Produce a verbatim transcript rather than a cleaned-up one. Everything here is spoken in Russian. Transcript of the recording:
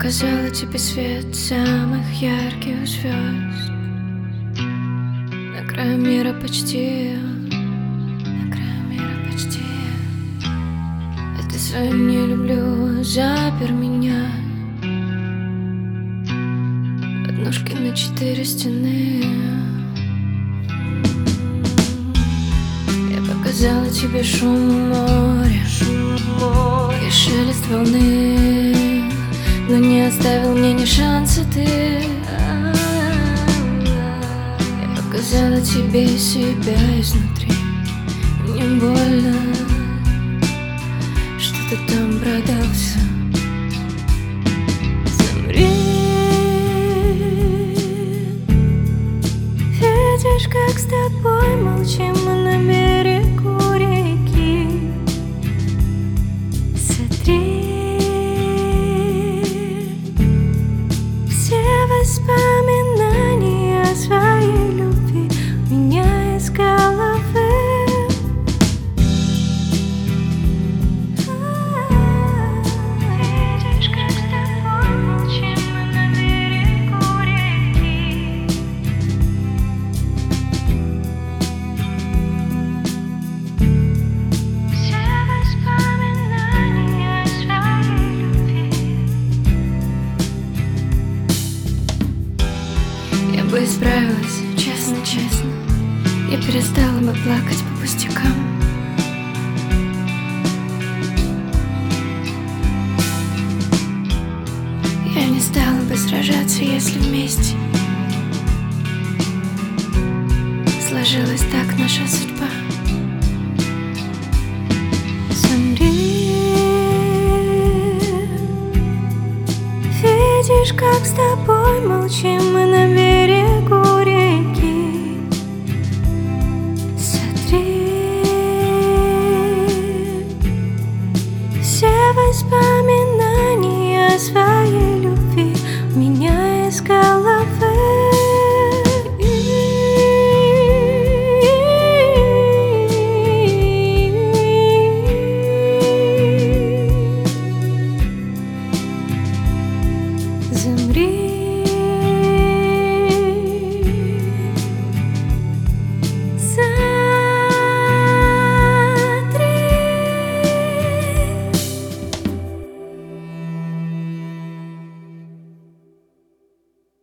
показала тебе свет самых ярких звезд. На краю мира почти, на краю мира почти. А ты свою не люблю, запер меня. Однушки на четыре стены. Я показала тебе шум моря, шум моря и шелест волны, но не оставил мне ни шанса ты. Я показала тебе себя изнутри. Мне больно, что ты там продался. Замри. Видишь, как с тобой молчим мы на берегу реки. Сотри воспоминания о своей любви у меня из головы. Видишь, как с тобой молчим мы на берегу реки. Все воспоминания о своей любви. Я бы исправилась, честно-честно. Я перестала бы плакать по пустякам. Я не стала бы сражаться, если вместе сложилась так наша судьба. Замри. Видишь, как с тобой молчим